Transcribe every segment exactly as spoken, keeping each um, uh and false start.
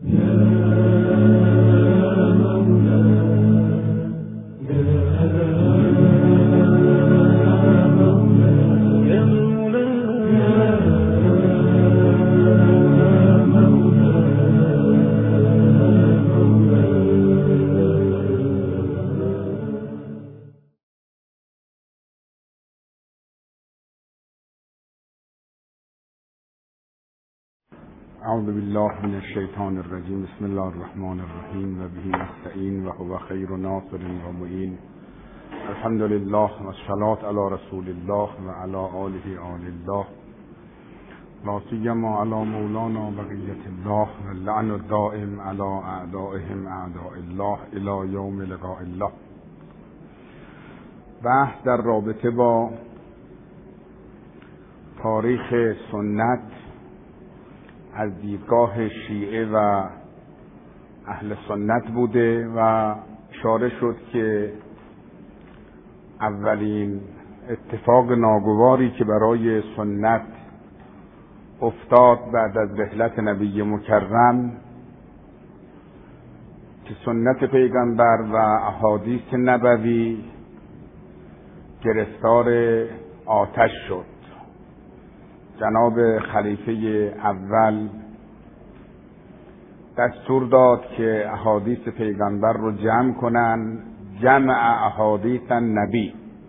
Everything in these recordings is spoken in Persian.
اعوذ بالله من الشیطان الرجیم. بسم الله الرحمن الرحیم و به نستعین و هو خیر ناصر و معین. الحمد لله و الصلاة علی رسول الله و علی آله آل الله لا سیما علی مولانا بقیة الله و اللعن الدائم علی اعدائهم اعداء الله الی یوم لقاء الله. بحث در رابطه با تاریخ سنت از دیدگاه شیعه و اهل سنت بوده و اشاره شد که اولین اتفاق ناگواری که برای سنت افتاد بعد از رحلت نبی مکرم که سنت پیغمبر و احادیث نبوی گرفتار آتش شد. جناب خلیفه اول دستور داد که احادیث پیغمبر رو جمع کنن، جمع احادیث نبی.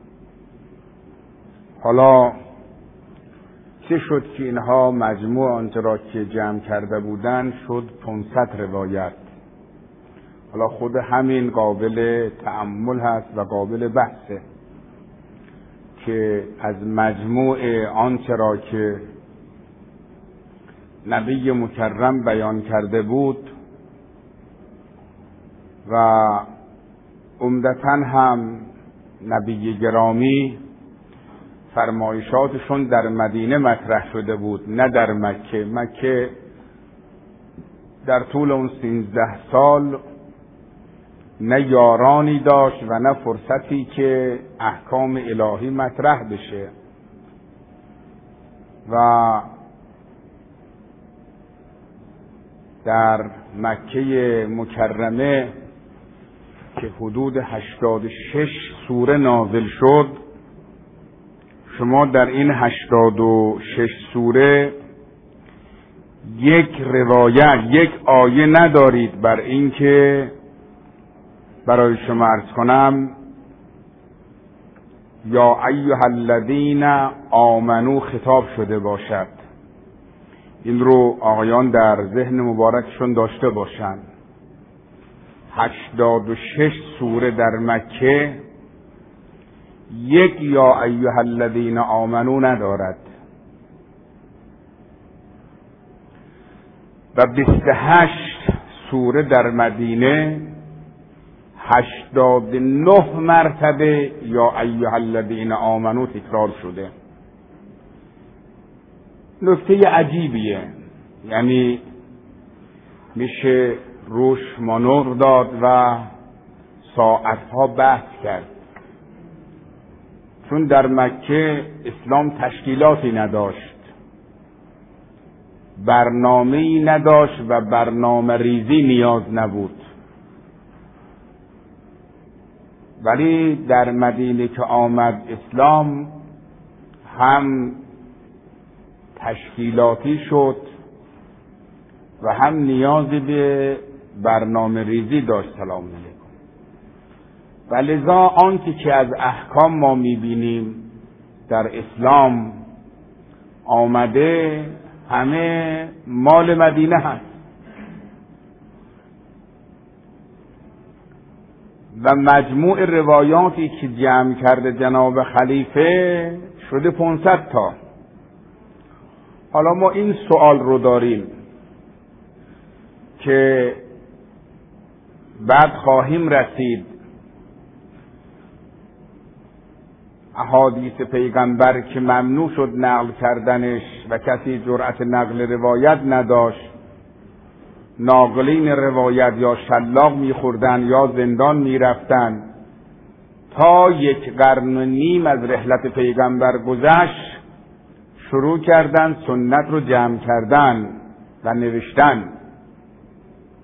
حالا چه شد که اینها مجموع آنچه را که جمع کرده بودن شد پانصد روایت. حالا خود همین قابل تأمل هست و قابل بحثه که از مجموع آنچه را که نبی مکرم بیان کرده بود و عمدتاً هم نبی گرامی فرمایشاتشون در مدینه مطرح شده بود، نه در مکه. مکه در طول اون سیزده سال نه یارانی داشت و نه فرصتی که احکام الهی مطرح بشه و در مکه مکرمه که حدود هشتاد و شش سوره نازل شد، شما در این هشتاد و شش سوره یک روایت، یک آیه ندارید بر این که برای شما عرض کنم یا ایها الذین آمنو خطاب شده باشد. این رو آقایان در ذهن مبارکشون داشته باشند. هشتاد و شش سوره در مکه یک یا ایها الذین آمنو ندارد و بیست و هشت سوره در مدینه هشتاد و نه مرتبه یا ایها الذین آمنو تکرار شده. نکته عجیبیه، یعنی میشه روش مانور داد و ساعتها بحث کرد، چون در مکه اسلام تشکیلاتی نداشت، برنامه‌ای نداشت و برنامه ریزی نیاز نبود. ولی در مدینه که آمد اسلام هم تشکیلاتی شد و هم نیازی به برنامه ریزی داشت. سلام علیکم. و لذا آنچه که از احکام ما میبینیم در اسلام آمده همه مال مدینه هست و مجموع روایاتی که جمع کرده جناب خلیفه شده پانصد تا. حالا ما این سوال رو داریم که بعد خواهیم رسید احادیث پیغمبر که ممنوع شد نقل کردنش و کسی جرأت نقل روایت نداشت، ناقلین روایت یا شلاق میخوردن یا زندان میرفتن. تا یک قرن و نیم از رحلت پیغمبر گذشت شروع کردن سنت رو جمع کردن و نوشتن.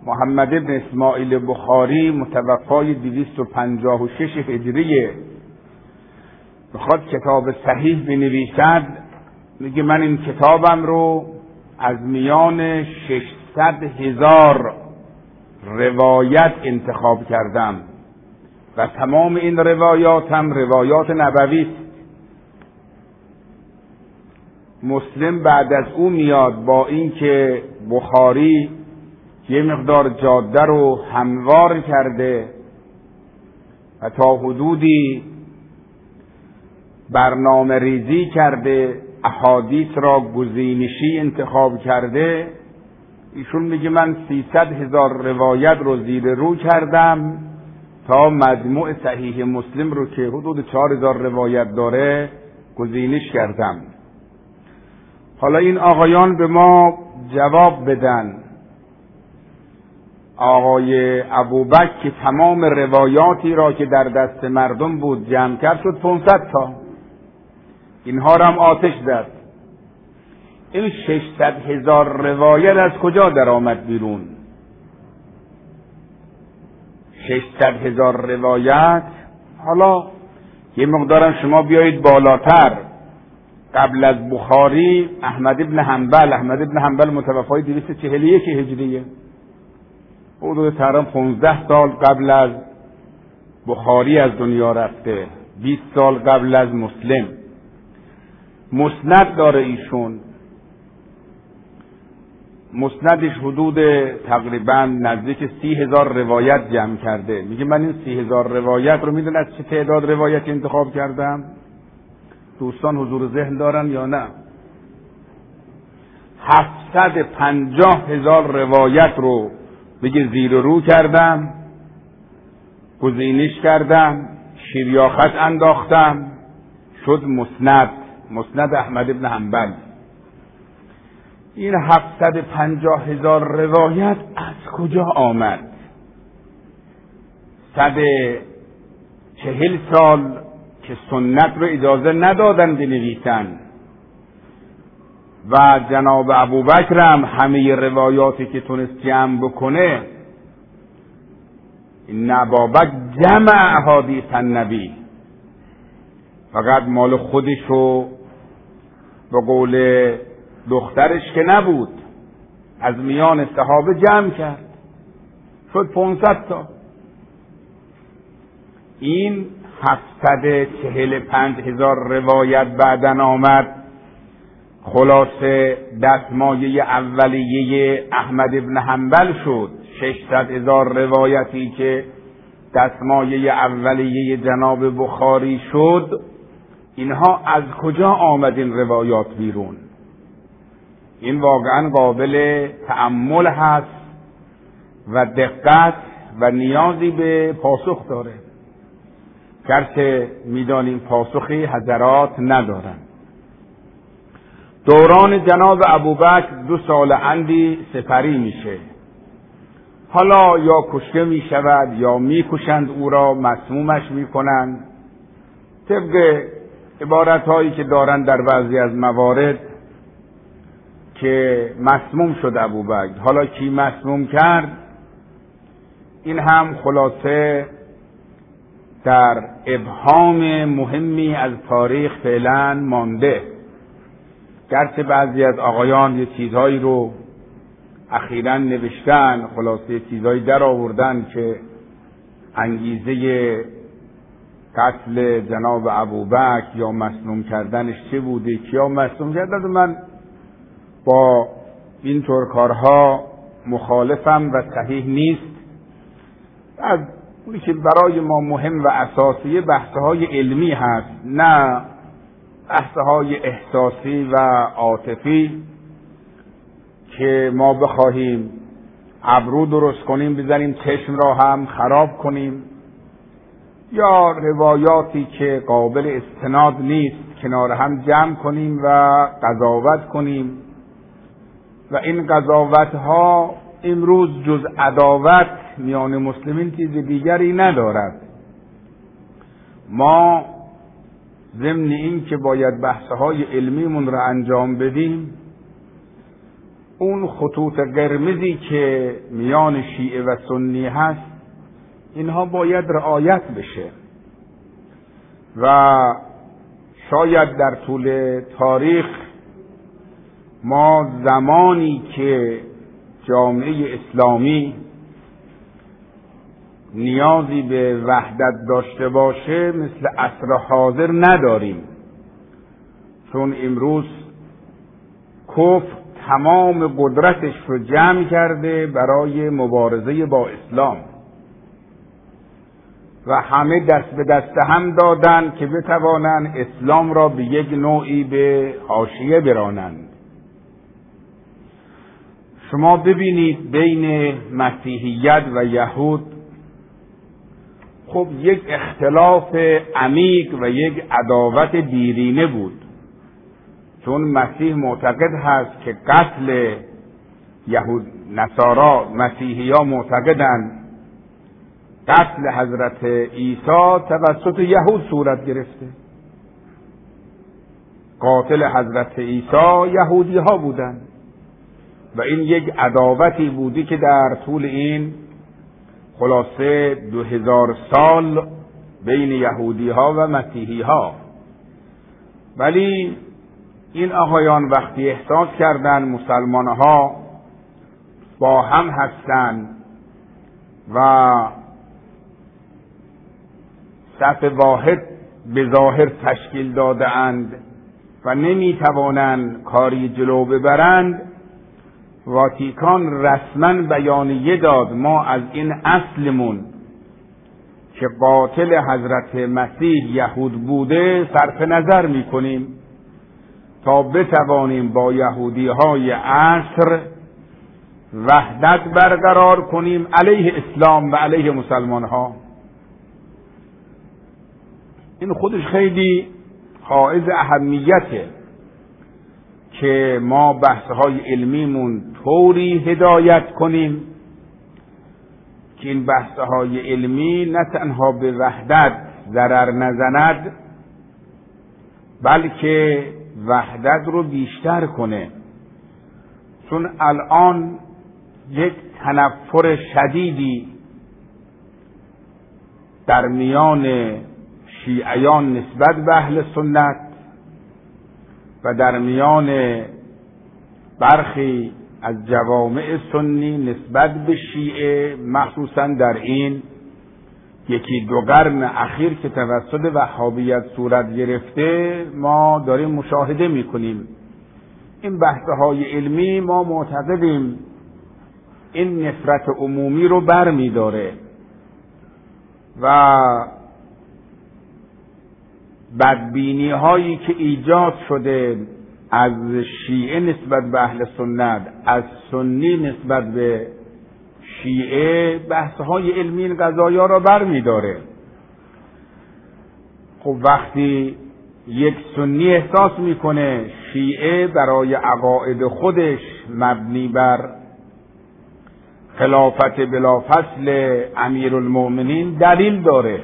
محمد ابن اسماعیل بخاری متوفای دویست و پنجاه و شش هجریه بخواد کتاب صحیح بنویسد، میگه من این کتابم رو از میان ششصد هزار روایت انتخاب کردم و تمام این روایات هم روایات نبوی است. مسلم بعد از او میاد، با اینکه بخاری یه مقدار جاده رو هموار کرده و تا حدودی برنامه ریزی کرده، احادیث را گزینشی انتخاب کرده، ایشون میگه من سیصد هزار روایت رو زیر رو کردم تا مجموع صحیح مسلم رو که حدود چهار هزار روایت داره گزینش کردم. حالا این آقایان به ما جواب بدن. آقای ابوبکر که تمام روایاتی را که در دست مردم بود جمع کرد شد پانصد تا، اینها را هم آتش زد. این ششصد هزار روایت از کجا در آمد بیرون؟ ششصد هزار روایت. حالا یه مقدارم شما بیایید بالاتر. قبل از بخاری احمد ابن حنبل احمد ابن حنبل متوفای دویست و چهل و یک هجریه، حدود تقریبا پانزده سال قبل از بخاری از دنیا رفته، بیست سال قبل از مسلم. مسند داره ایشون، مسندش حدود تقریبا نزدیک سی هزار روایت جمع کرده. میگه من این سی هزار روایت رو میدونید از چه تعداد روایت انتخاب کردم؟ دوستان حضور ذهن دارن یا نه؟ هفتصد و پنجاه هزار روایت رو بگه زیر و رو کردم، گزینش کردم، شیریاخت انداختم، شد مسند، مسند احمد ابن حنبل. این هفتصد و پنجاه هزار روایت از کجا آمد؟ صد چهل سال که سنت رو اجازه ندادن بنویسن و جناب ابوبکر هم همه روایاتی که تونست جمع بکنه، این ابوبکر جمع احادیث النبی، فقط مال خودشو به قول دخترش که نبود، از میان صحابه جمع کرد، شد پانصد تا. این هفتصد و چهل و پنج هزار روایت بعدن آمد. خلاصه دستمایه اولیه احمد ابن حنبل شد. ششصد هزار روایتی که دستمایه اولیه جناب بخاری شد، اینها از کجا آمد این روایات بیرون؟ این واقعا قابل تأمل هست و دقت و نیازی به پاسخ داره، گرچه میدانیم پاسخی حضرات ندارن. دوران جناب ابوبکر دو سال اندی سپری میشه. حالا یا کشته میشود یا میکشند او را، مسمومش میکنند. طبق عبارت هایی که دارن در بعضی از موارد که مسموم شد ابوبکر. حالا کی مسموم کرد؟ این هم خلاصه در ابهام مهمی از تاریخ فعلا مانده، گرچه بعضی از آقایان یه چیزهایی رو اخیراً نوشتن، خلاصه چیزهایی در آوردن که انگیزه قتل جناب ابوبکر یا مسموم کردنش چه بوده، کیا مسموم کردن. من با این طور کارها مخالفم و صحیح نیست. از اونی که برای ما مهم و اساسی بحث‌های علمی هست، نه بحث‌های احساسی و عاطفی که ما بخواهیم ابرو درست کنیم بزنیم چشم را هم خراب کنیم، یا روایاتی که قابل استناد نیست کنار هم جمع کنیم و قضاوت کنیم. و این قضاوت ها امروز جز عداوت میان مسلمین چیز دیگری ندارد. ما ضمن این که باید بحث های علمیمون را انجام بدیم، اون خطوط قرمزی که میان شیعه و سنی هست اینها باید رعایت بشه و شاید در طول تاریخ ما زمانی که جامعه اسلامی نیازی به وحدت داشته باشه مثل عصر حاضر نداریم، چون امروز کفر تمام قدرتش رو جمع کرده برای مبارزه با اسلام و همه دست به دست هم دادن که بتوانند اسلام را به یک نوعی به حاشیه برانند. شما ببینید بین مسیحیت و یهود خب یک اختلاف عمیق و یک عداوت دیرینه بود، چون مسیح معتقد هست که قتل یهود نصارا مسیحی ها معتقدند قتل حضرت عیسی توسط یهود صورت گرفته. قاتل حضرت عیسی یهودی ها بودند و این یک عداوتی بودی که در طول این خلاصه دو هزار سال بین یهودی ها و مسیحی ها. ولی این آقایان وقتی احساس کردند مسلمان ها با هم هستند و صف واحد به ظاهر تشکیل داده اند و نمی توانند کاری جلو ببرند، واتیکان رسما بیانیه داد ما از این اصلمون که قاتل حضرت مسیح یهود بوده صرف نظر می کنیم تا بتوانیم با یهودی های عصر وحدت برقرار کنیم علیه اسلام و علیه مسلمان ها. این خودش خیلی حائز اهمیته که ما بحث‌های علمیمون طوری هدایت کنیم که این بحث‌های علمی نه تنها به وحدت ضرر نزند بلکه وحدت رو بیشتر کنه، چون الان یک تنفر شدیدی در میان شیعیان نسبت به اهل سنت و در میان برخی از جوامع سنی نسبت به شیعه، مخصوصا در این یکی دو قرن اخیر که توسط وهابیت صورت گرفته ما داریم مشاهده میکنیم. این بحث‌های علمی ما معتقدیم این نفرت عمومی رو بر می داره و بدبینی هایی که ایجاد شده از شیعه نسبت به اهل سنت، از سنی نسبت به شیعه، بحث های علمی این قضایا را بر می داره. خب وقتی یک سنی احساس میکنه شیعه برای عقاید خودش مبنی بر خلافت بلافصل امیرالمؤمنین دلیل داره،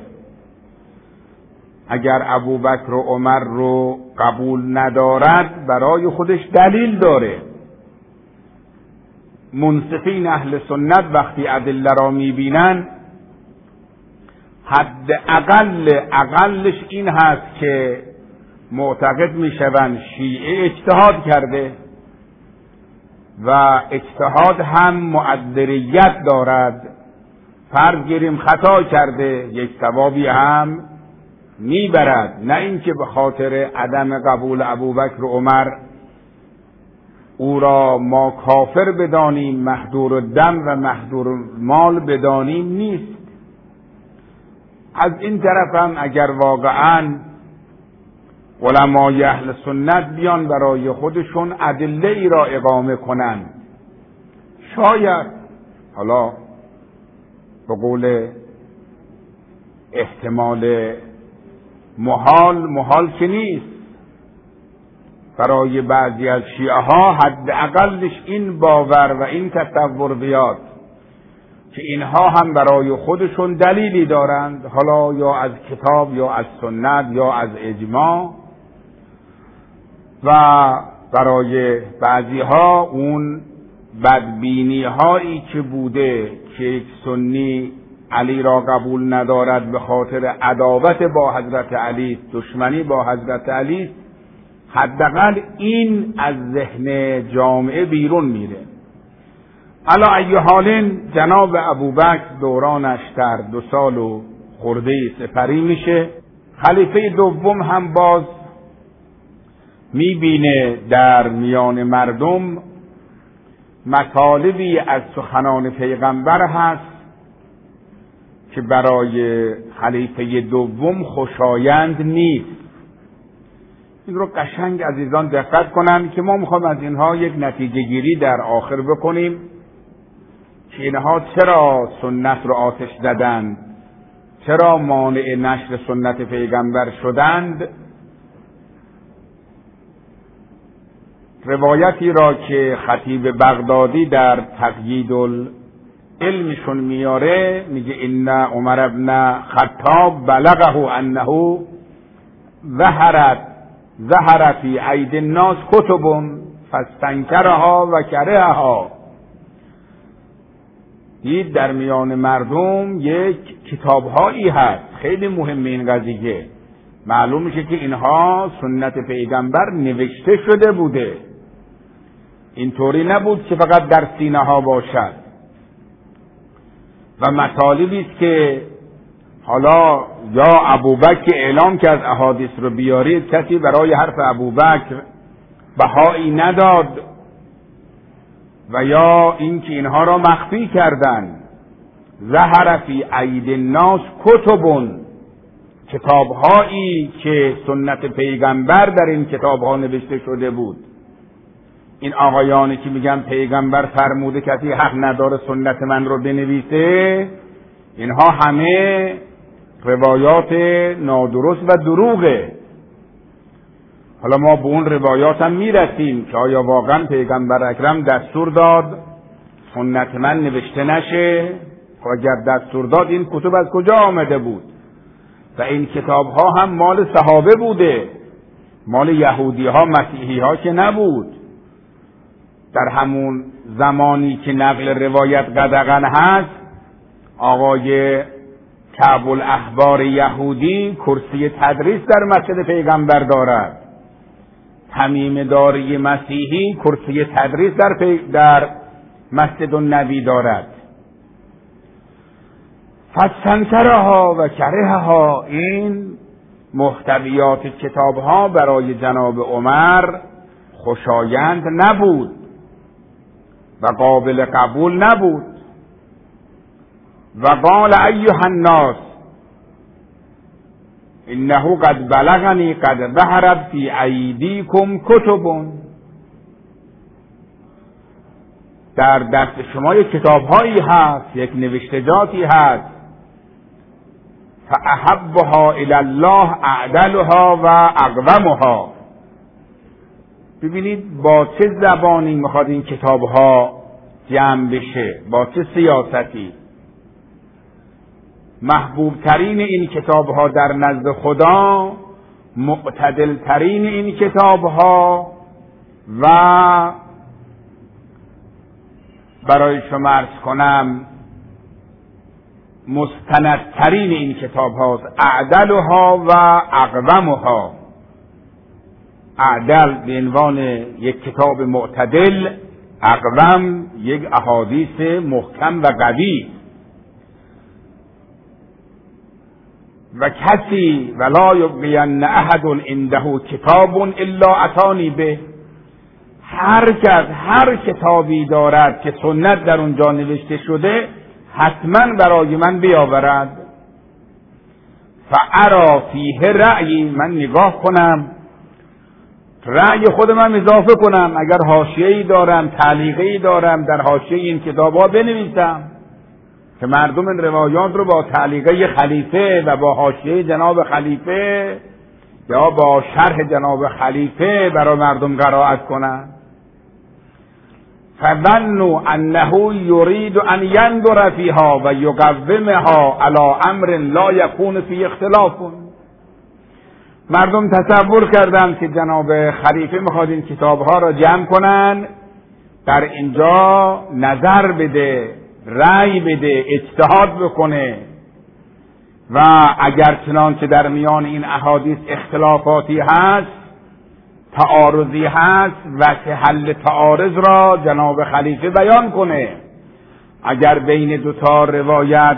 اگر ابوبکر و عمر رو قبول ندارد برای خودش دلیل داره. منصفین اهل سنت وقتی ادله را میبینن حد اقل اقلش این هست که معتقد میشوند شیعه اجتهاد کرده و اجتهاد هم مؤدریت دارد، فرض گیریم خطا کرده یک ثوابی هم میبرد، نه اینکه به خاطر عدم قبول ابوبکر و عمر او را ما کافر بدانیم، محظور الدم و محظور مال بدانیم نیست. از این طرف هم اگر واقعا علمای اهل سنت بیان برای خودشون ادله ای را اقامه کنند، شاید حالا به قول احتمال محال محال که نیست، برای بعضی از شیعه ها حد اقلش این باور و این تصور بیاد که اینها هم برای خودشون دلیلی دارند، حالا یا از کتاب یا از سنت یا از اجماع، و برای بعضی ها اون بدبینی هایی که بوده که یک سنی علی را قبول ندارد به خاطر عداوت با حضرت علی، دشمنی با حضرت علی، حداقل این از ذهن جامعه بیرون میره. علی ای حال جناب ابوبکر دورانش در دو سال و خورده سپری میشه. خلیفه دوم هم باز میبینه در میان مردم مطالبی از سخنان پیغمبر هست که برای خلیفه دوم خوشایند نیست. این رو قشنگ عزیزان دقت کنن که ما میخوایم از اینها یک نتیجه گیری در آخر بکنیم که اینها چرا سنت رو آتش زدند، چرا مانع نشر سنت پیغمبر شدند. روایتی را که خطیب بغدادی در تقیید العلمشون میاره میگه ان عمر ابن خطاب بلغه انه ظهرت ظهر فی اید الناس کتب فاستنکرها و کرهها. دید در میان مردم یک کتابهایی هست، خیلی مهمه این قضیه. معلوم میشه که اینها سنت پیغمبر نوشته شده بوده، اینطوری نبود که فقط در سینه ها باشد. و مطالبی است که حالا یا ابوبکر اعلام که از احادیث رو بیارید، کسی برای حرف ابوبکر بهایی نداد و یا اینکه اینها را مخفی کردند. ظهر فی اید الناس کتب، کتابهایی که سنت پیغمبر در این کتابها نوشته شده بود. این آقایانی که میگن پیغمبر فرموده کسی حق نداره سنت من رو بنویسه، اینها همه روایات نادرست و دروغه. حالا ما به اون روایات هم میرسیم که آیا واقعا پیغمبر اکرم دستور داد سنت من نوشته نشه؟ خب اگر دستور داد این کتب از کجا آمده بود؟ و این کتاب ها هم مال صحابه بوده، مال یهودی ها مسیحی ها که نبود. در همون زمانی که نقل روایت قدغن هست، آقای کعب الاحبار یهودی کرسی تدریس در مسجد پیغمبر دارد، تمیم داری مسیحی کرسی تدریس در, پی... در مسجد النبی دارد. فاستنکرها و کرهها، این محتویات کتابها برای جناب عمر خوشایند نبود و قابل قبول نبود. و قال ایها الناس انه قد بلغنی قد ظهرت فی ایدیکم کتب، در دست شما یک کتابهایی هست، یک نوشتجاتی هست، فاحبها الی الله اعدلها و اقومها. ببینید با چه زبانی میخواد این کتابها جمع بشه، با چه سیاستی. محبوب ترین این کتابها در نزد خدا، معتدل ترین این کتابها و برای شما عرض کنم مستندترین این کتاب هاست. اعدلها و اقومها. اعدل به عنوان یک کتاب معتدل، اقوم یک احادیث محکم و قوی. و کسی ولا یبقین احد عنده کتاب الا اتانی به، هر کس هر کتابی دارد که سنت در اونجا نوشته شده حتما برای من بیاورد. فارا فیه رأی، من نگاه کنم رأی خودم هم اضافه کنم، اگر حاشیه‌ای دارم تعلیقی دارم در حاشیه این کتاب‌ها بنویسم که مردم این روایات رو با تعلیقه خلیفه و با حاشیه جناب خلیفه یا با شرح جناب خلیفه برای مردم قرائت کنن. فظنوا انه یرید ان ينظر فيها و یقومها علی امر لا یکون فی اختلاف. مردم تصور کردند که جناب خلیفه میخواد این کتابها را جمع کنن در اینجا نظر بده، رأی بده، اجتهاد بکنه و اگر چنانچه در میان این احادیث اختلافاتی هست، تعارضی هست، وجه حل تعارض را جناب خلیفه بیان کنه. اگر بین دو تا روایت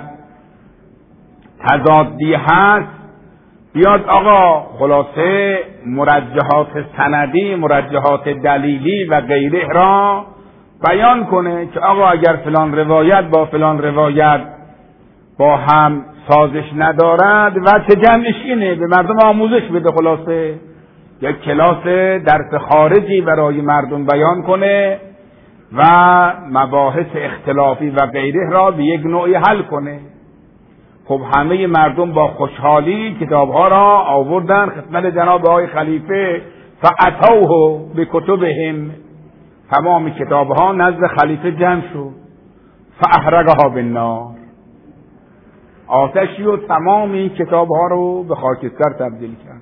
تضادی هست، بیاد آقا خلاصه مرجحات سندی، مرجحات دلیلی و غیره را بیان کنه که آقا اگر فلان روایت با فلان روایت با هم سازش ندارد و چه جمعش اینه، به مردم آموزش بده. خلاصه یک کلاس درس خارجی برای مردم بیان کنه و مباحث اختلافی و غیره را به یک نوعی حل کنه. خب همه مردم با خوشحالی کتابها را آوردن خدمت جناب آقای خلیفه، فاتوه بکتبهم، تمام کتابها نزد خلیفه جمع شد، فاحرقها بالنار، آتشی و تمام این کتابها رو به خاکستر تبدیل کرد.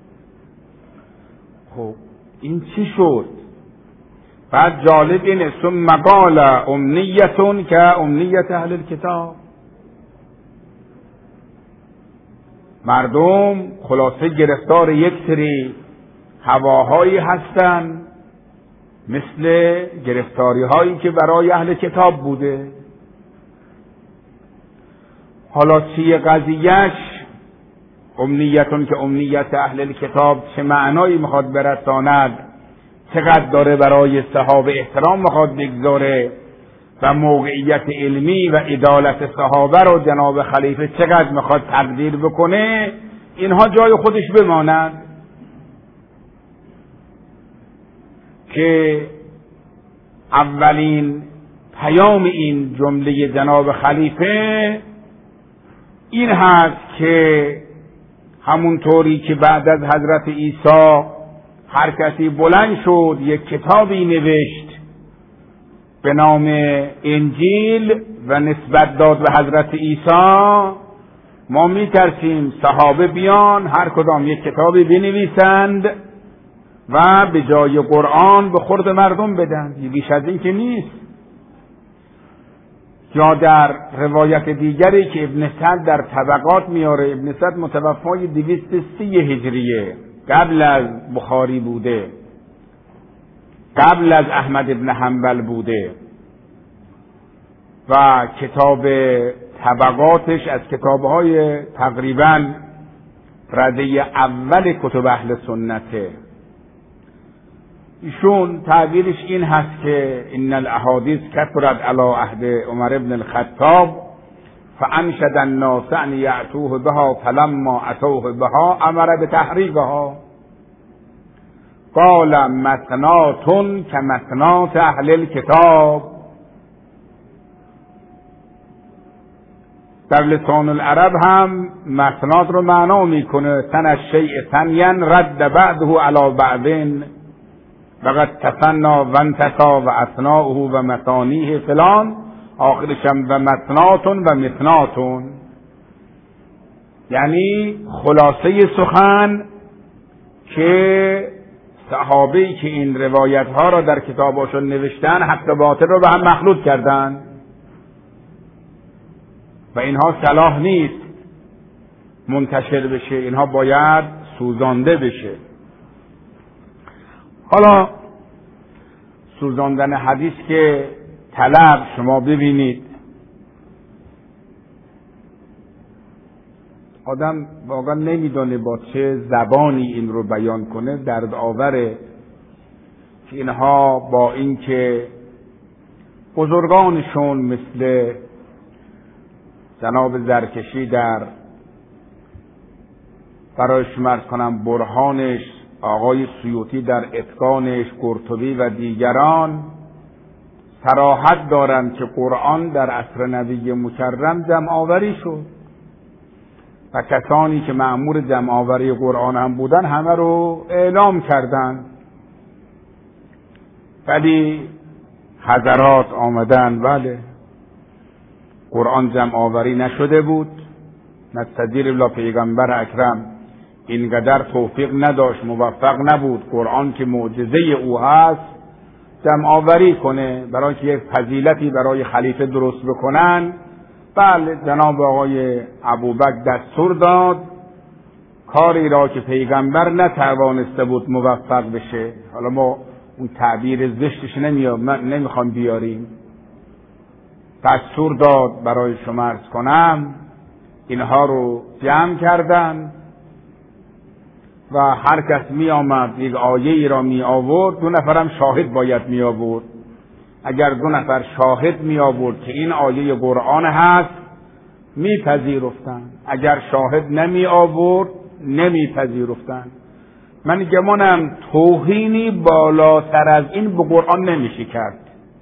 خب این چی شد؟ بعد جالب اینه ثم قال امنیتون که امنیت اهل الکتاب، مردم خلاصه گرفتار یک سری هواهایی هستن مثل گرفتاری هایی که برای اهل کتاب بوده. حالا چیه قضیهش؟ امنیتون که امنیت اهل کتاب چه معنایی میخواد برساند، چقدر داره برای صحابه احترام میخواد بگذاره و موقعیت علمی و عدالت صحابه رو جناب خلیفه چقدر میخواد تقدیر بکنه، اینها جای خودش بماند که اولین پیام این جمله جناب خلیفه این هست که همونطوری که بعد از حضرت عیسی هر کسی بلند شد یک کتابی نوشت به نام انجیل و نسبت داد به حضرت عیسی، ما میترسیم صحابه بیان هر کدام یک کتابی بنویسند و به جای قرآن به خورد مردم بدن. بیش از این که نیست. یا در روایت دیگری که ابن سعد در طبقات میاره، ابن سعد متوفای دویست و سی هجریه، قبل از بخاری بوده، قبل از احمد ابن حنبل بوده و کتاب طبقاتش از کتابهای تقریبا رده اول کتب اهل سنته. ایشون تعبیرش این هست که ان الاحادیث کثرت علی عهد عمر ابن الخطاب فانشد الناس ان یأتوه بها فلما اتوه بها امر بتحریقها قال مثناتون کمثنات اهل الکتاب. در لسان العرب هم مثنات رو معنا میکنه تن الشیء ثنیا رد بعضه علی بعض فقط تثنا و انتسا و اثناؤه و مثانیه فلان، آخرشم و مثناتون و مثناتون، یعنی خلاصه سخن که صحابه‌ای که این روایت ها را در کتاباشون نوشتن حق باطل رو به هم مخلوط کردن و اینها صلاح نیست منتشر بشه، اینها باید سوزانده بشه. حالا سوزاندن حدیث که طلب، شما ببینید آدم واقعا نمیدونه با چه زبانی این رو بیان کنه. درد آوره که اینها با اینکه بزرگانشون مثل جناب زرکشی در برایش مرز کنم برهانش، آقای سیوطی در اتقانش، قرطبی و دیگران صراحت دارند که قرآن در عصر نبی مکرم جمع آوری شد و کسانی که مأمور جمع آوری قرآن هم بودن همه رو اعلام کردند، ولی حضرات آمدن بله قرآن جمع آوری نشده بود، نستدیر الله پیغمبر اکرم اینقدر توفیق نداشت، موفق نبود. قرآن که معجزه او هست جمع آوری کنه برای که یک فضیلتی برای خلیفه درست بکنن. بله جناب آقای ابوبکر دستور داد کاری را که پیغمبر نتوانسته بود موفق بشه، حالا ما اون تعبیر زشتش نمیخوام بیاریم، دستور داد برای شما عرض کنم اینها رو جمع کردن و هر کس می آمد یک آیه ای را می آورد، دو نفرم شاهد باید می آورد. اگر دو نفر شاهد می آورد که این آیه قرآن هست می پذیرفتن، اگر شاهد نمی آورد نمی پذیرفتن. من گمانم توهینی بالاتر از این به قرآن نمیشه کرد،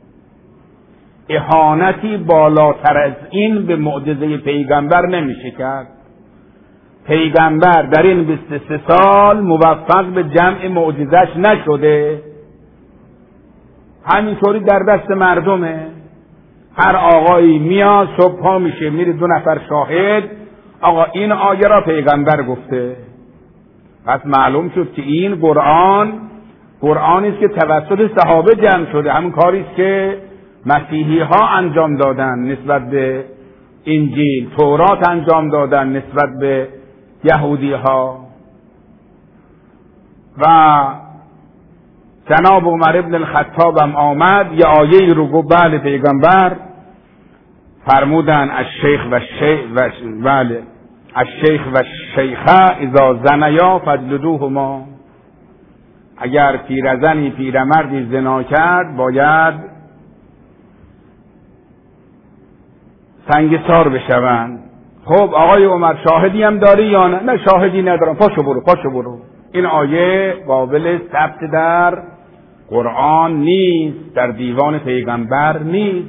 اهانتی بالاتر از این به معجزه پیغمبر نمیشه کرد. پیغمبر در این بیست و سه سال موفق به جمع معجزش نشده، همینطوری در دست مردمه. هر آقایی میاد صبح پا میشه میره دو نفر شاهد، آقا این آیه را پیغمبر گفته. پس معلوم شد که این قرآن قرآنی است که توسط صحابه جمع شده، همون کاری است که مسیحی ها انجام دادن نسبت به انجیل، تورات انجام دادن نسبت به یهودی ها. و جناب عمر ابن الخطاب هم آمد یه آیه رو گفت، بله پیغمبر فرمودن الشیخ و الشیخ و بله الشیخ و الشیخه اذا زنیا فاجلدوهما، اگر پیرزنی پیرمردی زنا کرد باید سنگسار بشوند. خب آقای عمر شاهدی هم داری یا نه؟ نه شاهدی ندارم. پاشو برو پاشو برو. این آیه قابل ثبت در قرآن نیست، در دیوان پیغمبر نیست.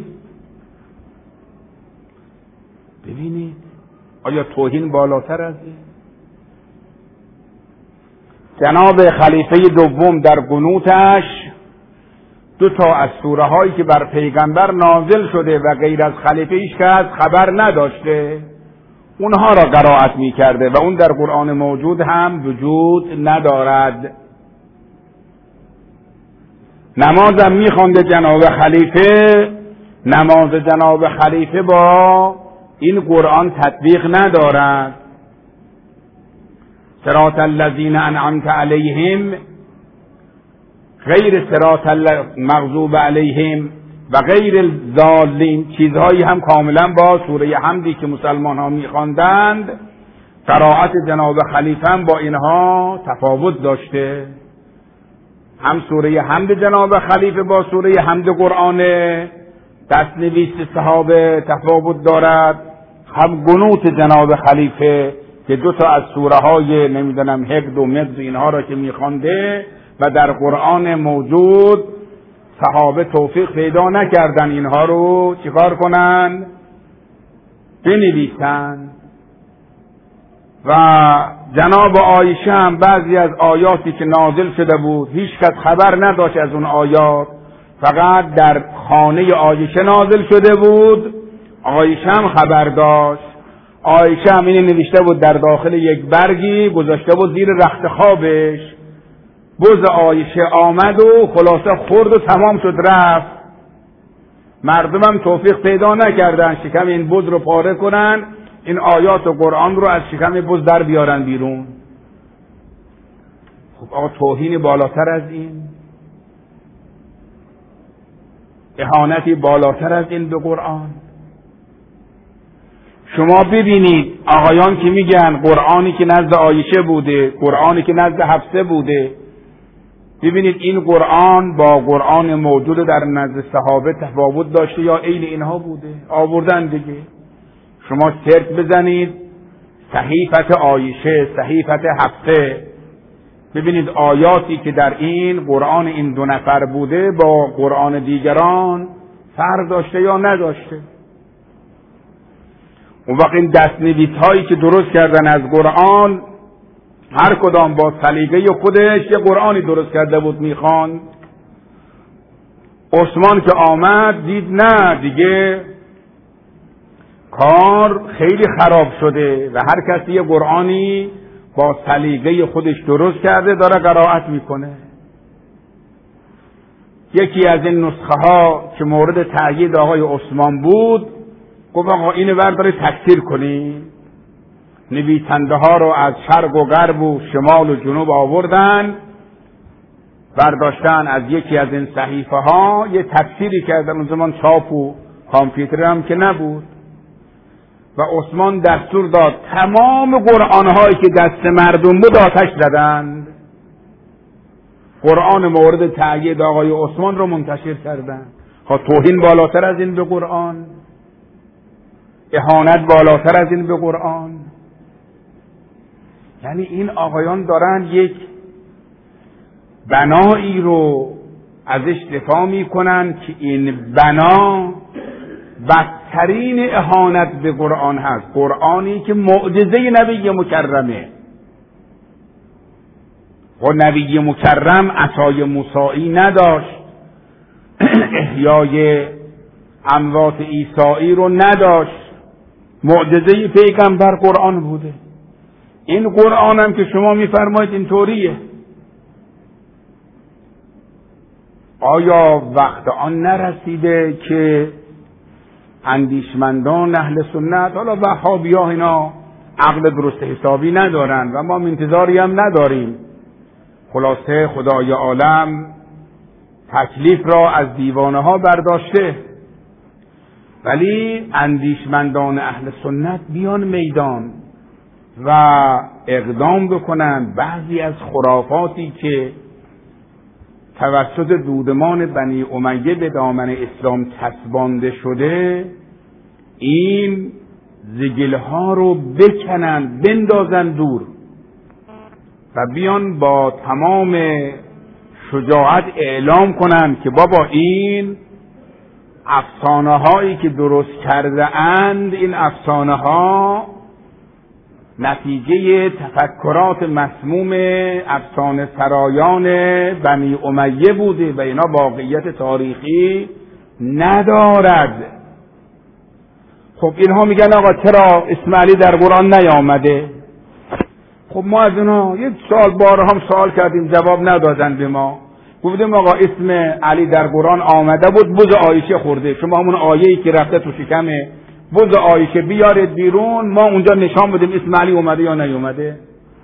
ببینید آیا توهین بالاتر از این؟ جناب خلیفه دوم در قنوتش دو تا از سوره هایی که بر پیغمبر نازل شده و غیر از خلیفه هیچ کس خبر نداشته اونها را قرائت می کرده و اون در قرآن موجود هم وجود ندارد. نمازم می خوانده جناب خلیفه، نماز جناب خلیفه با این قرآن تطبیق ندارد. صراط الذین انعمت علیهم غیر صراط المغضوب علیهم و غیر الضالین، چیزهایی هم کاملا با سوره حمدی که مسلمان ها میخواندند قرائت جناب خلیفه هم با اینها تفاوت داشته. هم سوره حمد جناب خلیفه با سوره حمد قرآن دستنویس صحابه تفاوت دارد، هم قنوت جناب خلیفه که دو تا از سوره های نمیدونم حقد و مقد اینها را که میخوانده و در قرآن موجود صحابه توفیق پیدا نکردن اینها رو چیکار کنن؟ بنویسن. و جناب عایشه هم بعضی از آیاتی که نازل شده بود هیچ کس خبر نداشت از اون آیات، فقط در خانه عایشه نازل شده بود، عایشه هم خبر داشت. عایشه هم اینی نوشته بود در داخل یک برگی گذاشته بود زیر رخت خوابش. بز عایشه آمد و خلاصه خورد و تمام شد رفت. مردمم توفیق پیدا نکردن شکم این بز رو پاره کنن، این آیات و قرآن رو از شکم بز در بیارن بیرون. خب آقا توهین بالاتر از این، اهانتی بالاتر از این به قرآن. شما ببینید آقایان که میگن قرآنی که نزد عایشه بوده، قرآنی که نزد حفصه بوده، ببینید این قرآن با قرآن موجود در نزد صحابه تفاوت داشته یا عین اینها بوده؟ آوردن دیگه. شما سرچ بزنید صحیفه عایشه، صحیفه حفصه، ببینید آیاتی که در این قرآن این دو نفر بوده با قرآن دیگران فرق داشته یا نداشته. اون وقت این دستنویس هایی که درست کردن از قرآن هر کدام با سلیقه خودش یه قرآنی درست کرده بود میخوان. عثمان که آمد دید نه دیگه کار خیلی خراب شده و هر کسی یه قرآنی با سلیقه خودش درست کرده داره قرائت میکنه. یکی از این نسخه ها که مورد تأیید آقای عثمان بود گفت آقا اینو برداری تکثیر کنی. نویسنده ها رو از شرق و غرب و شمال و جنوب آوردن، برداشتن از یکی از این صحیفه ها یه تفسیری کردن. اون زمان چاپ و کامپیوتر هم که نبود و عثمان دستور داد تمام قرآن هایی که دست مردم بود آتش زدند. قرآن مورد تأیید آقای عثمان رو منتشر کردند. ها توهین بالاتر از این به قرآن؟ اهانت بالاتر از این به قرآن؟ یعنی این آقایان دارن یک بنایی رو ازش دفاع میکنن که این بنا بدترین اهانت به قرآن هست. قرآنی که معجزه نبی مکرمه و نبی مکرم عصای موسیی نداشت، احیای اموات عیسایی رو نداشت، معجزه پیغمبر قرآن بوده. این قرآن هم که شما میفرمایید اینطوریه. آیا وقت آن نرسیده که اندیشمندان اهل سنت، حالا وهابی‌ها اینا عقل درست حسابی ندارن و ما انتظاری هم نداریم، خلاصه خدای عالم تکلیف را از دیوانه ها برداشته، ولی اندیشمندان اهل سنت بیان میدان و اقدام بکنن بعضی از خرافاتی که توسط دودمان بنی امیه به دامن اسلام چسبانده شده، این زگلها رو بکنن بندازن دور و بیان با تمام شجاعت اعلام کنن که بابا این افسانه هایی که درست کرده اند، این افسانه ها نتیجه تفکرات مسموم افسانه سرایان بنی امیه بوده و اینا واقعیت تاریخی ندارد. خب اینها میگن آقا چرا اسم علی در قرآن نیامده؟ خب ما از اینا یک سال بارها هم سوال کردیم، جواب ندادن به ما. گفتیم آقا اسم علی در قرآن آمده بود، بز عایشه خورده، شما همون آیه‌ای که رفته تو شکم بز عایشه بیارید بیرون، ما اونجا نشان بدیم اسم علی اومده یا نیومده.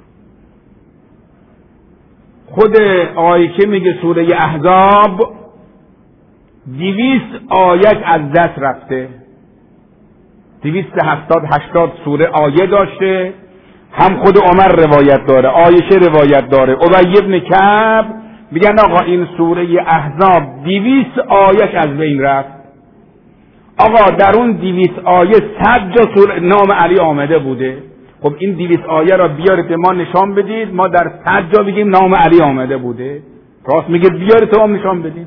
خود عایشه میگه سوره احزاب دویست آیت از دست رفته، دویست هفتاد هشتاد سوره آیه داشته، هم خود عمر روایت داره، عایشه روایت داره، ابی بن کعب میگن آقا این سوره احزاب دویست آیه از بین رفت. آقا در اون دویست آیه صد جا سوره نام علی آمده بوده. خب این دویست آیه را بیارید به ما نشان بدید، ما در صد جا بگیم نام علی آمده بوده. راست میگه بیارید تو هم نشان بدید.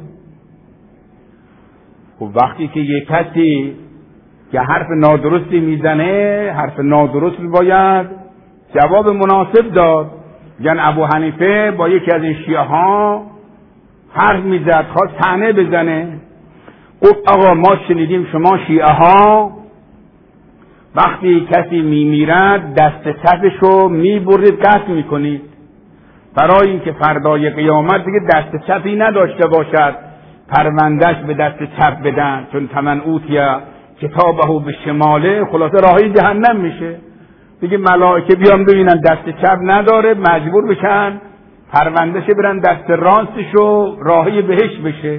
خب وقتی که یک کسی که حرف نادرستی میزنه، حرف نادرست باید جواب مناسب داد. یعنی ابو حنیفه با یکی از این شیعه ها حرف میزد، خواست طعنه بزنه، گفت آقا ما شنیدیم شما شیعه ها وقتی کسی میمیرد دست چپشو میبرید قطع میکنید برای اینکه فردای قیامت دیگه دست چپی نداشته باشد پروندهش به دست چپ بدن، چون تمن اوتیا کتابه به شماله، خلاصه راهی جهنم میشه دیگه. ملائکه بیان ببینن دست چپ نداره، مجبور بشن پروندهش برن دست راستشو، راهی بهش بشه.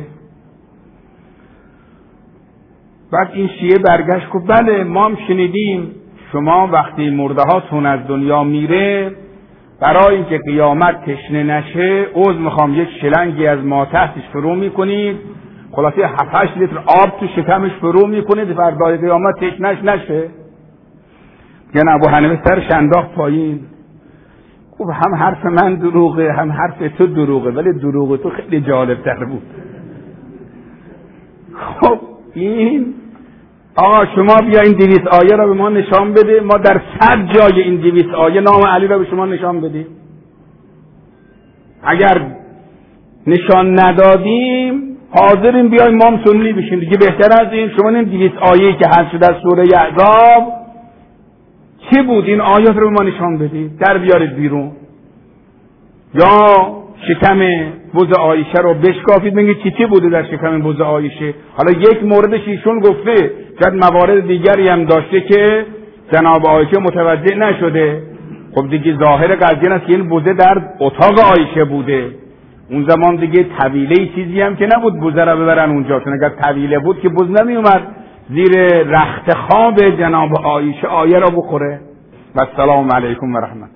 بعد این شیعه برگشت گفت بله ما هم شنیدیم شما وقتی مرده هاتون از دنیا میره برای اینکه قیامت تشنه نشه عوض میخوام یک شلنگی از ما تحتش فرو میکنید، خلاصه هفت هشت لیتر آب تو شکمش فرو میکنید فردای قیامت تشنهش نشه. یعنی ابو حنیفه سرش انداخت پایین. خب هم حرف من دروغه هم حرف تو دروغه، ولی دروغ تو خیلی جالب تر بود. خب این آقا شما بیا این دویست آیه را به ما نشان بده، ما در صد جای این دویست آیه نام علی را به شما نشان بدیم. اگر نشان ندادیم حاضرین بیایم ما هم سنی بشیم دیگه. بهتر از این شما این دویست آیه‌ای که هست شده در سوره احزاب چی بود؟ این آیات رو به ما نشان بدید، در بیارید بیرون. یا شکم بز عایشه رو بشکافید ببینید چی چی بوده در شکم بز عایشه. حالا یک موردش ایشون گفته، شاید موارد دیگری هم داشته که جناب عایشه متوجه نشده. خب دیگه ظاهر قضیه است که این بوده در اتاق عایشه بوده. اون زمان دیگه طویله چیزی هم که نبود بوزه رو ببرن اونجا، چون اگر طویله بود که بز نمی اومد زیر رخت خواب جناب عایشه آیه را بخوره. و السلام علیکم و رحمت.